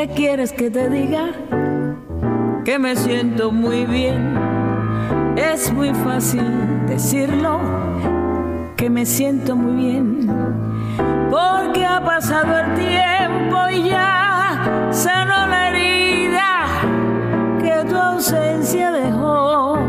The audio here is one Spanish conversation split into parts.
¿Qué quieres que te diga? Que me siento muy bien. Es muy fácil decirlo, que me siento muy bien, porque ha pasado el tiempo y ya sanó la herida que tu ausencia dejó.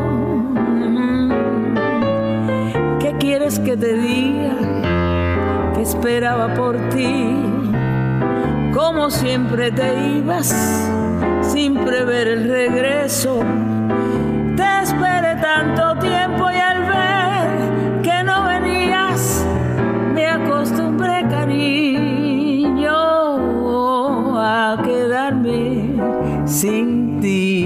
¿Qué quieres que te diga? Que esperaba por ti, como siempre te ibas sin prever el regreso. Te esperé tanto tiempo y al ver que no venías me acostumbré, cariño, a quedarme sin ti.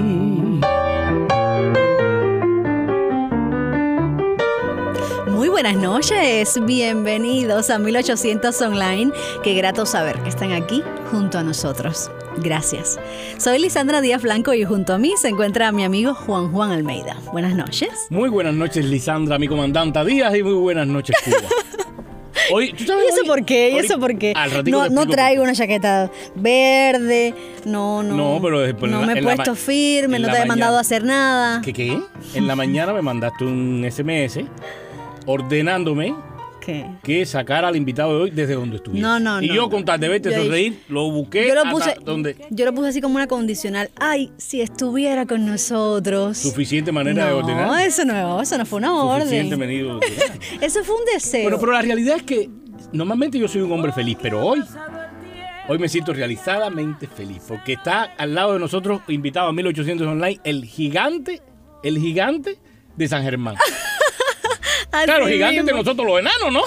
Muy buenas noches, bienvenidos a 1800 Online. Qué grato saber que están aquí junto a nosotros. Gracias. Soy Lisandra Díaz Blanco y junto a mí se encuentra mi amigo Juan Almeida. Buenas noches. Muy buenas noches, Lisandra, mi comandante Díaz, y muy buenas noches, Cuba. Hoy, ¿tú sabes, ¿Y eso hoy? por qué? ¿Y eso por qué? No traigo una chaqueta verde, no, pero después no me he puesto firme, no te he mandado a hacer nada. ¿Qué? En la mañana me mandaste un SMS ordenándome que sacara al invitado de hoy desde donde estuviera. No. Yo con tal de verte sonreír, lo busqué yo lo puse así como una condicional. Ay, si estuviera con nosotros. Suficiente manera de ordenar. No, eso no fue una orden. Suficiente medido de ordenar. Eso fue un deseo. Bueno, pero la realidad es que normalmente yo soy un hombre feliz, pero hoy me siento realizadamente feliz, porque está al lado de nosotros, invitado a 1800 Online, el gigante de San Germán. Claro, gigantes de nosotros los enanos, ¿no?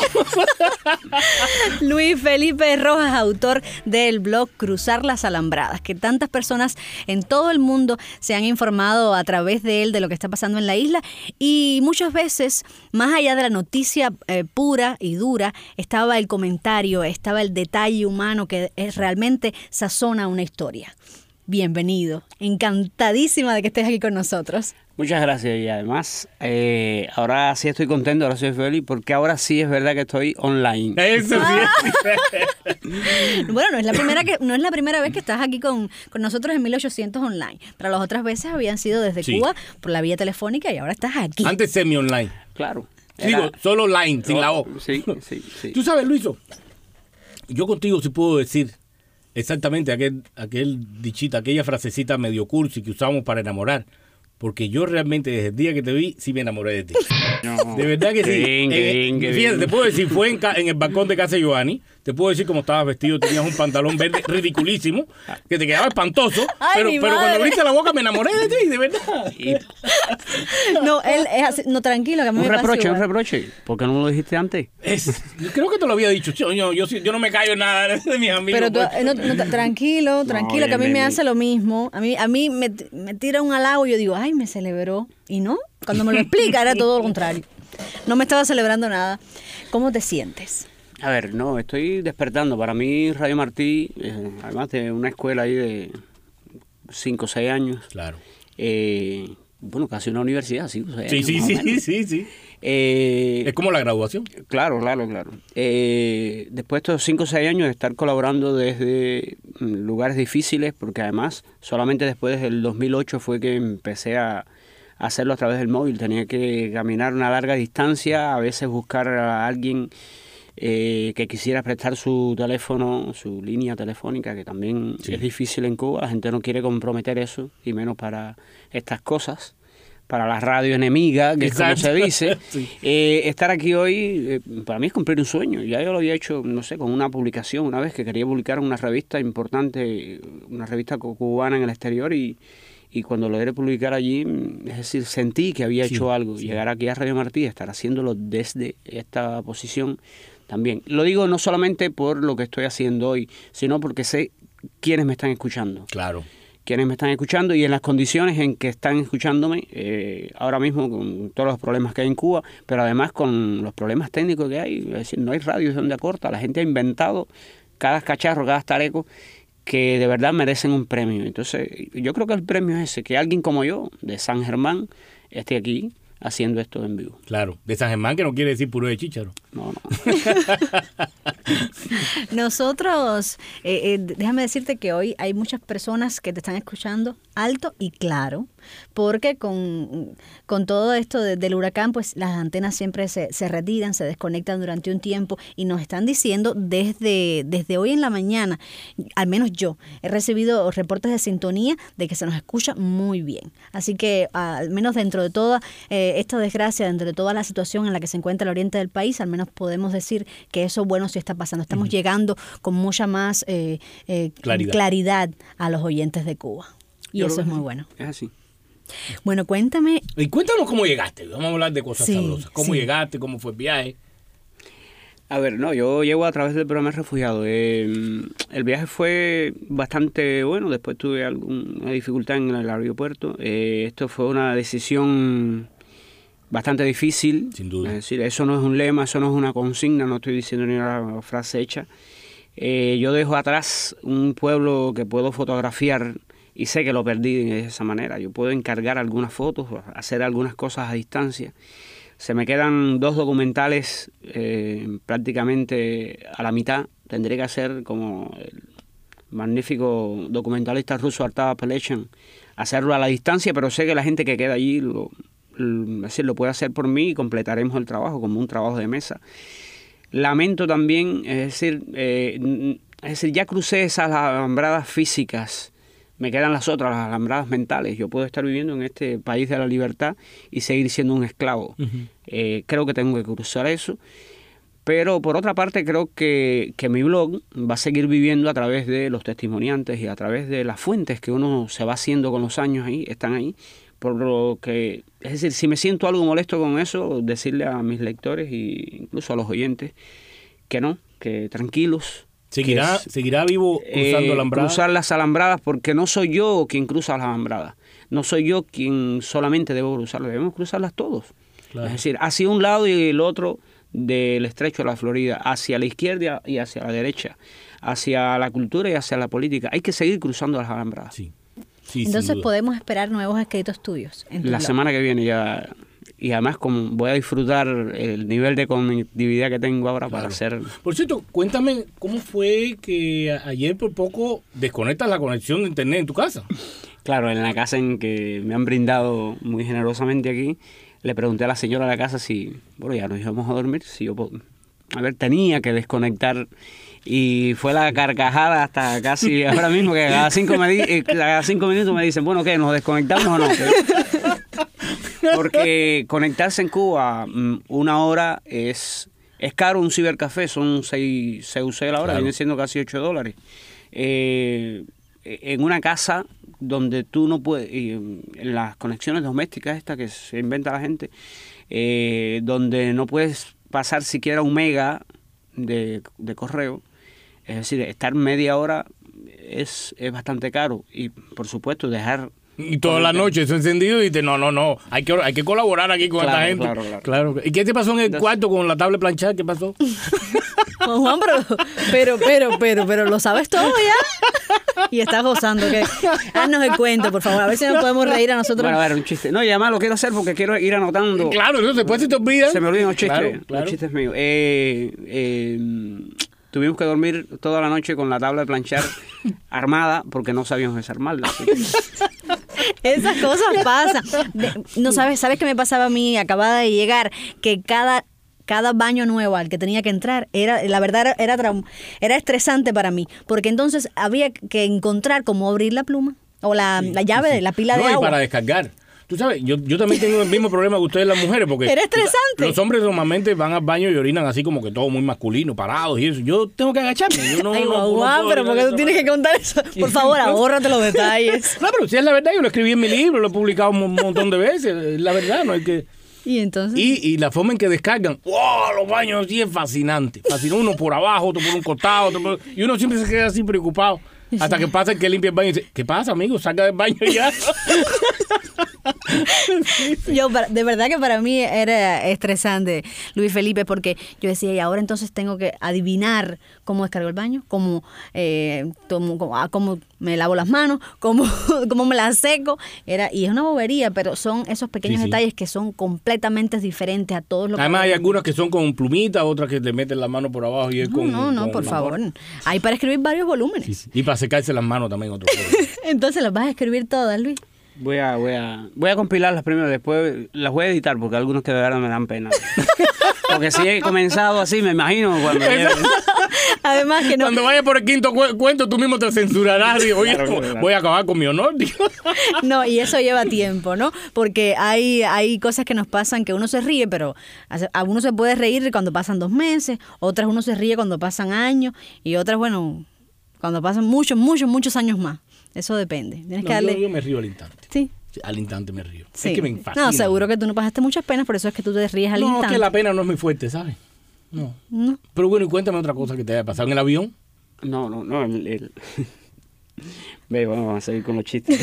Luis Felipe Rojas, autor del blog Cruzar las Alambradas, que tantas personas en todo el mundo se han informado a través de él de lo que está pasando en la isla, y muchas veces, más allá de la noticia pura y dura, estaba el comentario, estaba el detalle humano que realmente sazona una historia. Bienvenido, encantadísima de que estés aquí con nosotros. Muchas gracias, y además ahora sí estoy contento, ahora soy feliz, porque ahora sí es verdad que estoy online. Eso sí. Bueno, no es la primera vez que estás aquí con nosotros en 1800 Online, pero las otras veces habían sido desde Cuba por la vía telefónica y ahora estás aquí. Antes semi-online. Claro. Digo, solo online, sin la O. Sí. Tú sabes, Luiso, yo contigo sí puedo decir exactamente aquel dichita, aquella frasecita medio cursi que usamos para enamorar. Porque yo realmente desde el día que te vi, sí me enamoré de ti. No. De verdad que sí. Fíjate, te puedo decir, fue en el balcón de casa de Giovanni. Te puedo decir cómo estabas vestido. Tenías un pantalón verde ridiculísimo, que te quedaba espantoso. Pero cuando abriste la boca me enamoré de ti, de verdad. No, él es así. No, tranquilo, que a mí me pasa un reproche. ¿Por qué no me lo dijiste antes? Creo que te lo había dicho. Yo no me callo en nada de mis amigos. Pero tranquilo, que a mí me hace lo mismo. A mí me tira un halago y yo digo, ay, me celebró. Y no, cuando me lo explica era todo lo contrario. No me estaba celebrando nada. ¿Cómo te sientes? A ver, no, estoy despertando. Para mí, Radio Martí, además de una escuela ahí de 5 o 6 años. Claro. Bueno, casi una universidad, 5 o 6 años. Sí. Es como la graduación. Claro. Después de estos 5 o 6 años de estar colaborando desde lugares difíciles, porque además solamente después del 2008 fue que empecé a hacerlo a través del móvil. Tenía que caminar una larga distancia, a veces buscar a alguien que quisiera prestar su teléfono, su línea telefónica, que también es difícil en Cuba. La gente no quiere comprometer eso, y menos para estas cosas, para la radio enemiga, que es como se dice. Estar aquí hoy, para mí es cumplir un sueño. Ya yo lo había hecho, no sé, con una publicación una vez que quería publicar una revista importante, una revista cubana en el exterior, y cuando logré publicar allí, es decir, sentí que había hecho algo. Llegar aquí a Radio Martí, estar haciéndolo desde esta posición también. Lo digo no solamente por lo que estoy haciendo hoy, sino porque sé quiénes me están escuchando. Claro. Quienes me están escuchando y en las condiciones en que están escuchándome, ahora mismo con todos los problemas que hay en Cuba, pero además con los problemas técnicos que hay. Es decir, no hay radios de onda corta. La gente ha inventado cada cacharro, cada tareco, que de verdad merecen un premio. Entonces, yo creo que el premio es ese, que alguien como yo, de San Germán, esté aquí haciendo esto en vivo. Claro, de San Germán, que no quiere decir puro de chícharo. No. Nosotros, déjame decirte que hoy hay muchas personas que te están escuchando alto y claro, porque con todo esto del huracán, pues las antenas siempre se retiran, se desconectan durante un tiempo y nos están diciendo desde hoy en la mañana, al menos yo, he recibido reportes de sintonía de que se nos escucha muy bien. Así que al menos dentro de toda esta desgracia, dentro de toda la situación en la que se encuentra el oriente del país, al menos podemos decir que eso bueno sí está pasando. Estamos llegando con mucha más claridad a los oyentes de Cuba. Y eso es muy bueno. Es así. Bueno, cuéntame. Y cuéntanos cómo llegaste. Vamos a hablar de cosas sabrosas. ¿Cómo sí. llegaste? ¿Cómo fue el viaje? A ver, no, yo llego a través del programa Refugiado. El viaje fue bastante bueno. Después tuve alguna dificultad en el aeropuerto. Esto fue una decisión bastante difícil. Sin duda. Es decir, eso no es un lema, eso no es una consigna, no estoy diciendo ni una frase hecha. Yo dejo atrás un pueblo que puedo fotografiar y sé que lo perdí de esa manera. Yo puedo encargar algunas fotos, hacer algunas cosas a distancia. Se me quedan 2 documentales prácticamente a la mitad. Tendré que hacer como el magnífico documentalista ruso Artava Pelechyn, hacerlo a la distancia, pero sé que la gente que queda allí lo puede hacer por mí y completaremos el trabajo como un trabajo de mesa. Lamento también, es decir, ya crucé esas alambradas físicas. Me quedan las otras, las alambradas mentales. Yo puedo estar viviendo en este país de la libertad y seguir siendo un esclavo. Uh-huh. Creo que tengo que cruzar eso. Pero por otra parte creo que mi blog va a seguir viviendo a través de los testimoniantes y a través de las fuentes que uno se va haciendo con los años ahí, están ahí. Por lo que, es decir, si me siento algo molesto con eso, decirle a mis lectores e incluso a los oyentes que no, que tranquilos. ¿Seguirá vivo cruzando alambradas? Cruzar las alambradas, porque no soy yo quien cruza las alambradas. No soy yo quien solamente debo cruzarlas, debemos cruzarlas todos. Claro. Es decir, hacia un lado y el otro del estrecho de la Florida, hacia la izquierda y hacia la derecha, hacia la cultura y hacia la política. Hay que seguir cruzando las alambradas. Sí. Sí, entonces podemos esperar nuevos escritos tuyos. La semana que viene ya. Y además como voy a disfrutar el nivel de conectividad que tengo ahora para hacer... Por cierto, cuéntame cómo fue que ayer por poco desconectas la conexión de internet en tu casa. Claro, en la casa en que me han brindado muy generosamente aquí, le pregunté a la señora de la casa si, bueno, ya nos íbamos a dormir, si yo, tenía que desconectar. Y fue la carcajada hasta casi ahora mismo, que cada 5 minutos me dicen, bueno, ¿qué? ¿Nos desconectamos o no? Porque conectarse en Cuba 1 hora es caro. Un cibercafé son 6 CUC a la hora, claro. Viene siendo casi $8. En una casa donde tú no puedes, en las conexiones domésticas estas que se inventa la gente, donde no puedes pasar siquiera 1 mega de correo, es decir, estar media hora es bastante caro. Y por supuesto dejar... Y toda la noche eso encendido y no, hay que colaborar aquí con esta gente. Claro. ¿Y qué te pasó en el cuarto con la tabla planchada? ¿Qué pasó? Juan, pero lo sabes todo ya. Y estás gozando. Haznos el cuento, por favor. A ver si nos podemos reír a nosotros. Bueno, a ver, un chiste. No, y además lo quiero hacer porque quiero ir anotando. Claro, eso después se te olvida. Se me olvidan los chistes. Claro. Los chistes míos. Tuvimos que dormir toda la noche con la tabla de planchar armada porque no sabíamos desarmarla. Esas cosas pasan. No sabes qué me pasaba a mí, acababa de llegar, que cada baño nuevo al que tenía que entrar era estresante para mí, porque entonces había que encontrar cómo abrir la pluma o la llave de la pila de agua. Y para descargar. Tú sabes, yo también tengo el mismo problema que ustedes las mujeres, porque era estresante. Los hombres normalmente van al baño y orinan así como que todo muy masculino, parados y eso. Yo tengo que agacharme. Yo no, pero ¿por qué tú tienes que contar eso? Por favor, ahórrate los detalles. No, pero si es la verdad, yo lo escribí en mi libro, lo he publicado un montón de veces. Es la verdad, no hay que... ¿Y entonces? Y la forma en que descargan, ¡wow! Los baños sí es fascinante. Fascina uno por abajo, otro por un costado, y uno siempre se queda así preocupado. Hasta que pasa el que limpia el baño y dice, ¿qué pasa, amigo? Saca del baño ya. De verdad que para mí era estresante, Luis Felipe, porque yo decía, y ahora entonces tengo que adivinar cómo descargo el baño, cómo me lavo las manos, cómo me las seco. Y es una bobería, pero son esos pequeños detalles que son completamente diferentes a todos los. Además hay algunas que son con plumita, otras que le meten la mano por abajo y es con... No, por favor. Hay para escribir varios volúmenes. Sí. Y para secarse las manos también otro. Entonces las vas a escribir todas, Luis. Voy a compilarlas primero, después las voy a editar porque algunos que de verdad me dan pena. Porque si he comenzado así, me imagino cuando Además que no. Cuando vayas por el quinto cuento, tú mismo te censurarás y oye, claro. Voy a acabar con mi honor. No, y eso lleva tiempo, ¿no? Porque hay cosas que nos pasan que uno se ríe, pero a uno se puede reír cuando pasan 2 meses, otras uno se ríe cuando pasan años y otras, bueno, cuando pasan muchos años más. Eso depende. Tienes que darle... Yo me río al instante. Sí. Al instante me río. Sí. Es que me fascina. No, seguro que tú no pasaste muchas penas, por eso es que tú te ríes al instante. No, es que la pena no es muy fuerte, ¿sabes? No. Pero bueno, y cuéntame otra cosa que te haya pasado en el avión. No. Ve, vamos a seguir con los chistes.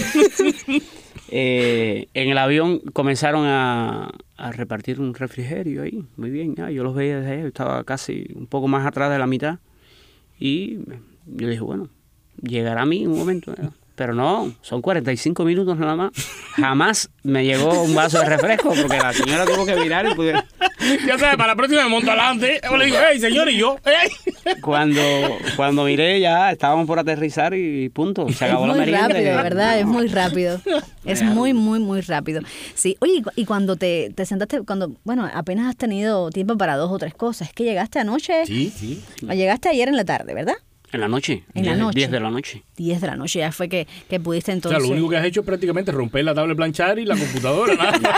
En el avión comenzaron a repartir un refrigerio ahí. Muy bien. Yo los veía desde ahí. Estaba casi un poco más atrás de la mitad. Y yo dije, bueno, llegará a mí un momento. Pero no, son 45 minutos nada más. Jamás me llegó un vaso de refresco porque la señora tuvo que mirar y pudiera... Ya sabes, para la próxima me monto adelante. Yo le digo, hey, señor, y yo. Hey. Cuando miré ya estábamos por aterrizar y punto. Se acabó la merienda. Es muy rápido, ¿verdad? Es muy rápido. Es muy rápido. Sí, oye, y cuando te sentaste, bueno, apenas has tenido tiempo para 2 o 3 cosas. Es que llegaste anoche. Sí. Llegaste ayer en la tarde, ¿verdad? En la noche. 10 de la noche. 10 de la noche, ya fue que pudiste entonces... O sea, lo único que has hecho es prácticamente romper la tabla de planchar y la computadora.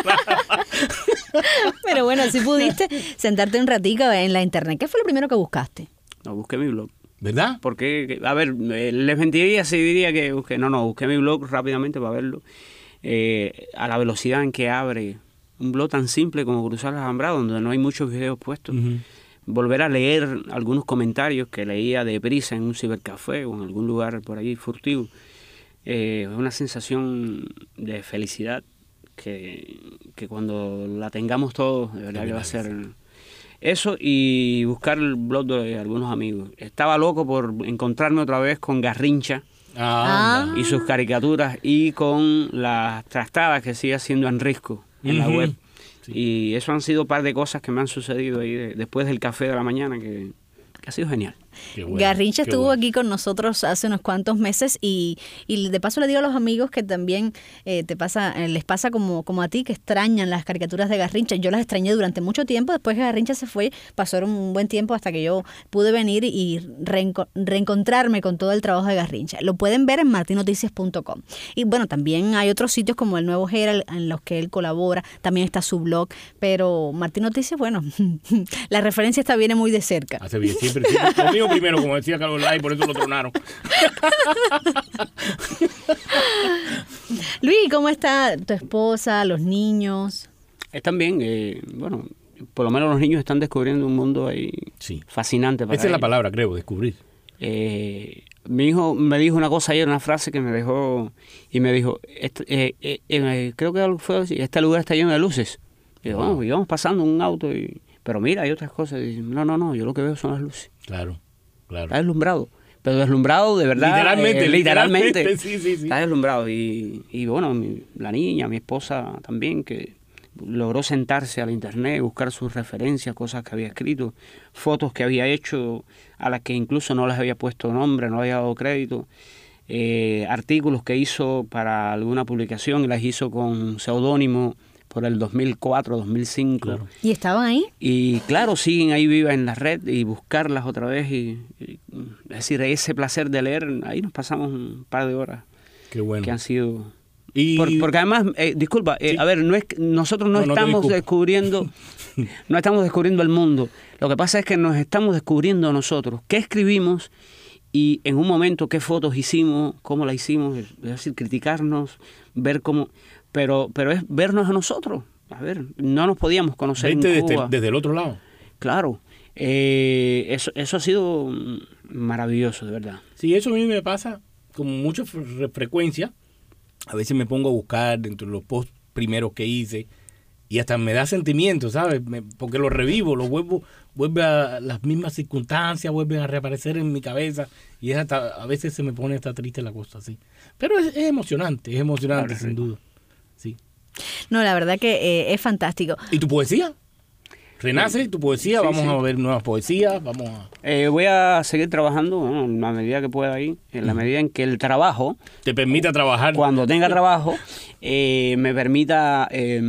Pero bueno, sí pudiste sentarte un ratico en la internet. ¿Qué fue lo primero que buscaste? No, busqué mi blog. ¿Verdad? Porque, a ver, les mentiría si diría que busqué. No, busqué mi blog rápidamente para verlo. A la velocidad en que abre un blog tan simple como Cruzar las Alambradas, donde no hay muchos videos puestos. Uh-huh. Volver a leer algunos comentarios que leía deprisa en un cibercafé o en algún lugar por ahí furtivo. Es una sensación de felicidad que cuando la tengamos todos, de verdad que va a ser eso, y buscar el blog de algunos amigos. Estaba loco por encontrarme otra vez con Garrincha y sus caricaturas y con las trastadas que sigue haciendo Enrisco en la web. Sí. Y eso han sido un par de cosas que me han sucedido ahí después del café de la mañana que ha sido genial. Bueno, Garrincha estuvo aquí con nosotros hace unos cuantos meses y de paso le digo a los amigos que también les pasa como a ti, que extrañan las caricaturas de Garrincha. Yo las extrañé durante mucho tiempo, después que Garrincha se fue, pasaron un buen tiempo hasta que yo pude venir y reencontrarme con todo el trabajo de Garrincha. Lo pueden ver en martinoticias.com. Y bueno, también hay otros sitios como el Nuevo Herald en los que él colabora, también está su blog, pero Martín Noticias, bueno, la referencia esta viene muy de cerca. Hace bien, siempre conmigo primero, como decía Carlos Lai, por eso lo tronaron. Luis, ¿cómo está tu esposa, los niños? Están bien, bueno, por lo menos los niños están descubriendo un mundo ahí fascinante para Esa es la palabra, creo, descubrir. Mi hijo me dijo una cosa ayer, una frase que me dejó, y me dijo, creo que fue así, este lugar está lleno de luces. Y yo, íbamos pasando un auto, pero mira, hay otras cosas. Y no, yo lo que veo son las luces. Claro. Está deslumbrado. Pero deslumbrado de verdad. Literalmente. Sí. Está deslumbrado. Y bueno, la niña, mi esposa también, que logró sentarse al internet, buscar sus referencias, cosas que había escrito, fotos que había hecho, a las que incluso no les había puesto nombre, no había dado crédito, artículos que hizo para alguna publicación y las hizo con seudónimo por el 2004, 2005. Claro. ¿Y estaban ahí? Y claro, siguen ahí vivas en la red y buscarlas otra vez. Es decir, ese placer de leer, ahí nos pasamos un par de horas. Qué bueno. Que han sido... Y... Porque además, disculpa, sí. A ver, nosotros no estamos descubriendo el mundo. Lo que pasa es que nos estamos descubriendo nosotros. ¿Qué escribimos? Y en un momento, ¿qué fotos hicimos? ¿Cómo la hicimos? Es decir, criticarnos, ver cómo... Pero es vernos a nosotros. A ver, no nos podíamos conocer en Cuba. Desde el otro lado. Claro. Eso ha sido maravilloso, de verdad. Sí, eso a mí me pasa con mucha frecuencia. A veces me pongo a buscar dentro de los posts primeros que hice. Y hasta me da sentimiento, ¿sabes? Porque lo revivo, vuelve a las mismas circunstancias, vuelven a reaparecer en mi cabeza. Y es hasta, a veces se me pone hasta triste la cosa así. Pero es emocionante, claro, sin duda. Sí. No, la verdad que es fantástico. ¿Y tu poesía? ¿Renace tu poesía? Sí, vamos a ver nuevas poesías. Voy a seguir trabajando en la medida que pueda ahí, en la medida en que el trabajo te permita trabajar. Cuando tenga trabajo, me permita,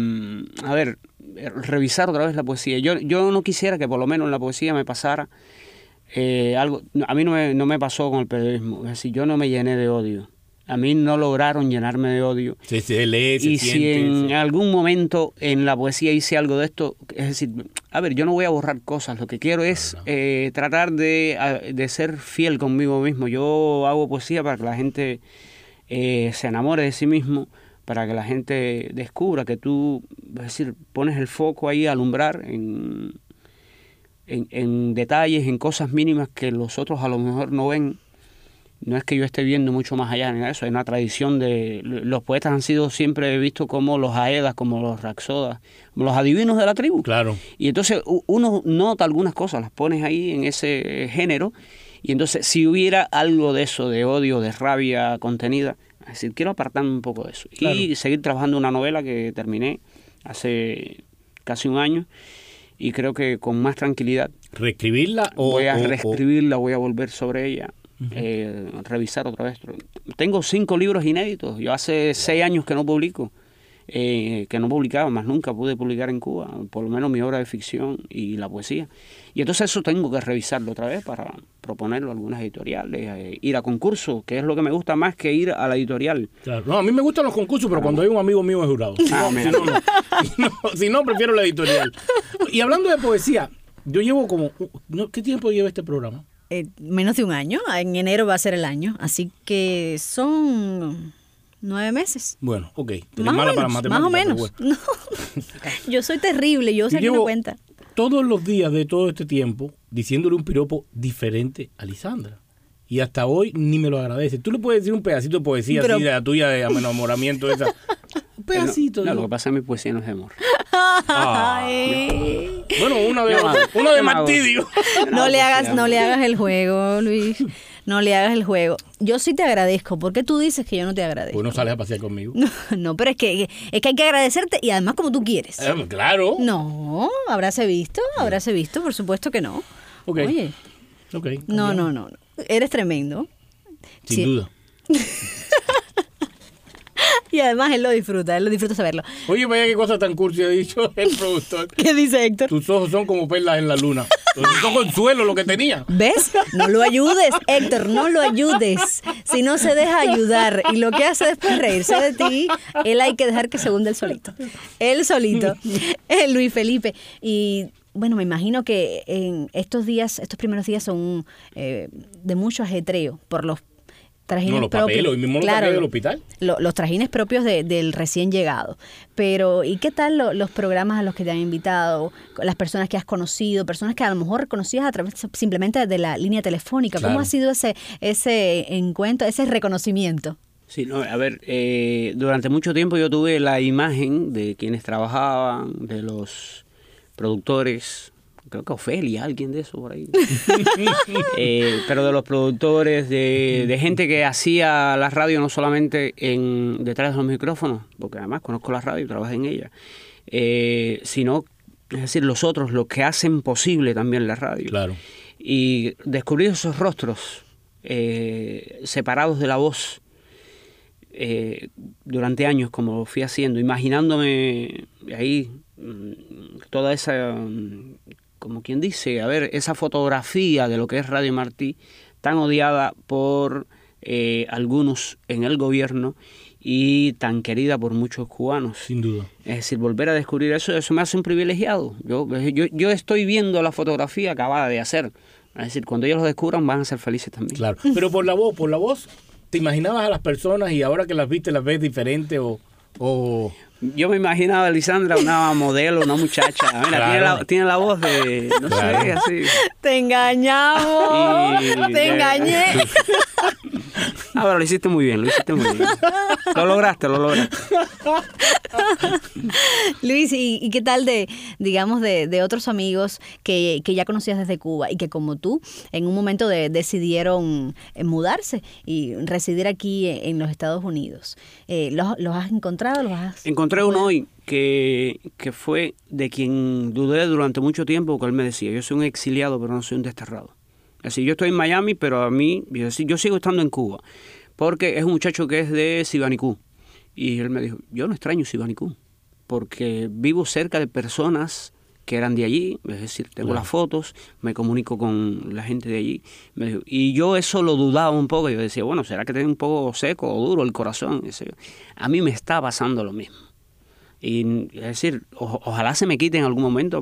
revisar otra vez la poesía. Yo no quisiera que por lo menos en la poesía me pasara algo. A mí no me pasó con el periodismo. Es decir, yo no me llené de odio. A mí no lograron llenarme de odio. Se lee, se y siente, si en algún momento en la poesía hice algo de esto, es decir, yo no voy a borrar cosas. Lo que quiero es tratar de ser fiel conmigo mismo. Yo hago poesía para que la gente se enamore de sí mismo, para que la gente descubra que tú, es decir, pones el foco ahí a alumbrar en detalles, en cosas mínimas que los otros a lo mejor no ven. No es que yo esté viendo mucho más allá en eso, es una tradición de... Los poetas han sido siempre vistos como los aedas, como los rapsodas, como los adivinos de la tribu. Claro. Y entonces uno nota algunas cosas, las pones ahí en ese género, y entonces si hubiera algo de eso, de odio, de rabia contenida, es decir, quiero apartarme un poco de eso. Claro. Y seguir trabajando una novela que terminé hace casi un año, y creo que con más tranquilidad. ¿Reescribirla o...? Voy a reescribirla, voy a volver sobre ella. Revisar otra vez. Tengo 5 libros inéditos. Yo hace 6 años que no publico, que no publicaba, más nunca pude publicar en Cuba, por lo menos mi obra de ficción y la poesía. Y entonces eso tengo que revisarlo otra vez para proponerlo a algunas editoriales, ir a concursos, que es lo que me gusta más que ir a la editorial. Claro. No, a mí me gustan los concursos, pero cuando hay un amigo mío es jurado. Si no, prefiero la editorial. Y hablando de poesía, yo llevo ¿qué tiempo lleva este programa? Menos de un año. En enero va a ser el año. Así que son 9 meses. Bueno, ok. Más o menos. Bueno. No. Yo soy terrible. Yo saqué una cuenta. Todos los días de todo este tiempo diciéndole un piropo diferente a Lisandra. Y hasta hoy ni me lo agradece. Tú le puedes decir un pedacito de poesía así de la tuya de enamoramiento esa. Un pedacito. No, lo que pasa es que mi poesía no es de amor. Bueno, uno de martirio. No le hagas el juego, Luis. No le hagas el juego. Yo sí te agradezco. ¿Por qué tú dices que yo no te agradezco? Pues no sales a pasear conmigo. No, pero es que hay que agradecerte y además como tú quieres. Claro. No, habráse visto, por supuesto que no. Ok. Oye. Okay, no. Eres tremendo. Sin duda. Y además él lo disfruta saberlo. Oye, vaya qué cosa tan cursi ha dicho el productor. ¿Qué dice Héctor? Tus ojos son como perlas en la luna. Tus ojos en suelo, lo que tenía. ¿Ves? No lo ayudes, Héctor, no lo ayudes. Si no se deja ayudar y lo que hace después reírse de ti, él hay que dejar que se hunda él solito. Luis Felipe. Y bueno, me imagino que en estos primeros días son de mucho ajetreo por los trajines los propios. Papeles, hoy mismo los papeles del hospital. Los trajines propios del recién llegado. Pero, ¿y qué tal los programas a los que te han invitado? Las personas que has conocido, personas que a lo mejor conocías a través simplemente de la línea telefónica. Claro. ¿Cómo ha sido ese encuentro, ese reconocimiento? Sí, durante mucho tiempo yo tuve la imagen de quienes trabajaban, de los productores, creo que Ofelia, alguien de eso por ahí. Pero de los productores, de gente que hacía la radio no solamente detrás de los micrófonos, porque además conozco la radio y trabajé en ella, sino, es decir, los que hacen posible también la radio. Claro. Y descubrir esos rostros separados de la voz durante años, como lo fui haciendo, imaginándome ahí toda esa... como quien dice, esa fotografía de lo que es Radio Martí, tan odiada por algunos en el gobierno y tan querida por muchos cubanos. Sin duda. Es decir, volver a descubrir eso me hace un privilegiado. Yo estoy viendo la fotografía acabada de hacer. Es decir, cuando ellos lo descubran van a ser felices también. Claro, pero por la voz, ¿te imaginabas a las personas y ahora que las viste las ves diferente o...? Yo me imaginaba a Lisandra, una modelo, una muchacha. Mira, claro. tiene la voz de... No sé, así. Te engañamos. Te engañé. Pero lo hiciste muy bien, Lo lograste. Luis, ¿y qué tal de otros amigos que ya conocías desde Cuba y que como tú en un momento decidieron mudarse y residir aquí en los Estados Unidos? ¿Los has encontrado? Encontré uno hoy que fue de quien dudé durante mucho tiempo, que él me decía, yo soy un exiliado pero no soy un desterrado. Así, yo estoy en Miami, pero a mí, yo sigo estando en Cuba, porque es un muchacho que es de Sibanicú. Y él me dijo, yo no extraño Sibanicú, porque vivo cerca de personas que eran de allí, es decir, tengo las fotos, me comunico con la gente de allí. Me dijo, y yo eso lo dudaba un poco, yo decía, bueno, ¿será que tengo un poco seco o duro el corazón? A mí me está pasando lo mismo. Y es decir, ojalá se me quite en algún momento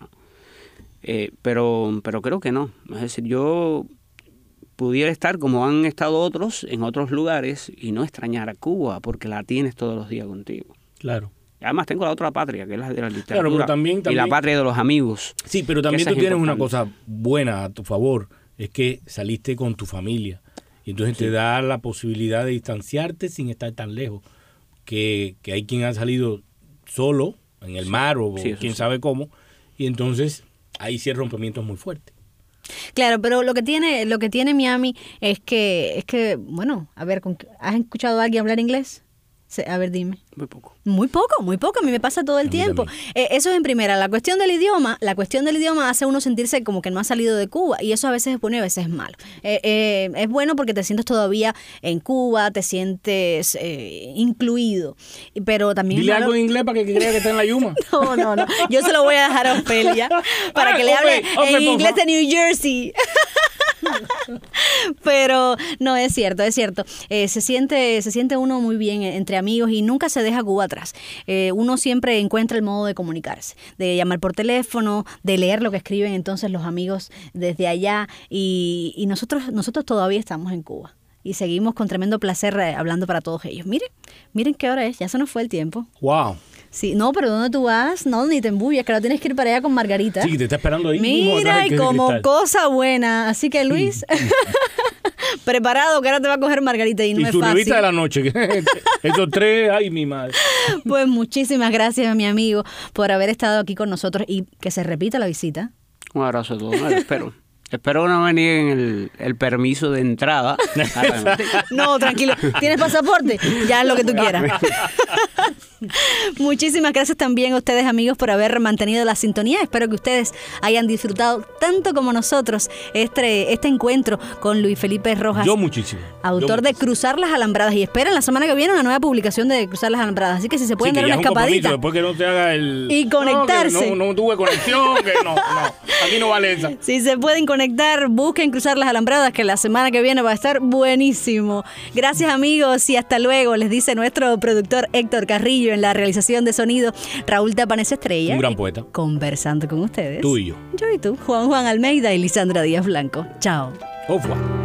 pero creo que no. Es decir, yo pudiera estar como han estado otros en otros lugares y no extrañar a Cuba porque la tienes todos los días contigo. Claro. Además tengo la otra patria, que es la de la literatura, pero también, y la patria de los amigos. Sí, pero también tú tienes una cosa buena a tu favor, es que saliste con tu familia y entonces te da la posibilidad de distanciarte sin estar tan lejos, que hay quien ha salido solo en el mar o quién sabe cómo, y entonces ahí sí el rompimiento es muy fuerte. Claro, pero lo que tiene Miami es que bueno, a ver, ¿has escuchado a alguien hablar inglés? A ver, dime. Muy poco. A mí me pasa todo el tiempo. Eso es en primera. La cuestión del idioma hace a uno sentirse como que no ha salido de Cuba y eso a veces es bueno y a veces es malo. Es bueno porque te sientes todavía en Cuba, te sientes incluido, pero también dile algo en inglés para que crea que está en la Yuma. No. Yo se lo voy a dejar a Ofelia para que le hable en inglés de New Jersey. Pero no, es cierto. Se siente uno muy bien entre amigos y nunca se deja Cuba atrás. Uno siempre encuentra el modo de comunicarse, de llamar por teléfono, de leer lo que escriben entonces los amigos desde allá y nosotros todavía estamos en Cuba y seguimos con tremendo placer hablando para todos ellos. Miren qué hora es, ya se nos fue el tiempo. Wow. Sí, no, pero ¿dónde tú vas? No, ni te embullas, que ahora tienes que ir para allá con Margarita. Sí, te está esperando ahí. Mira, y como cosa buena. Así que, Luis, preparado, que ahora te va a coger Margarita y no es fácil. Y su revista de la noche. Esos tres, ay, mi madre. Pues muchísimas gracias, mi amigo, por haber estado aquí con nosotros y que se repita la visita. Un abrazo a todos, Espero que no me nieguen el permiso de entrada. No, tranquilo. ¿Tienes pasaporte? Ya es lo que tú quieras. Muchísimas gracias también a ustedes, amigos, por haber mantenido la sintonía. Espero que ustedes hayan disfrutado tanto como nosotros este encuentro con Luis Felipe Rojas. Yo muchísimo. Autor de Cruzar las Alambradas. Y esperen la semana que viene una nueva publicación de Cruzar las Alambradas. Así que si se pueden dar una escapadita. Después que no te haga el... Y conectarse. No tuve conexión, que no. Aquí no vale esa. Si se pueden conectar, busquen Cruzar las Alambradas, que la semana que viene va a estar buenísimo. Gracias, amigos, y hasta luego, les dice nuestro productor Héctor Carrillo, en la realización de sonido Raúl Tapanes Estrella. Un gran poeta. Conversando con ustedes. Tú y yo. Yo y tú, Juan Almeida y Lisandra Díaz Blanco. Chao. Au revoir.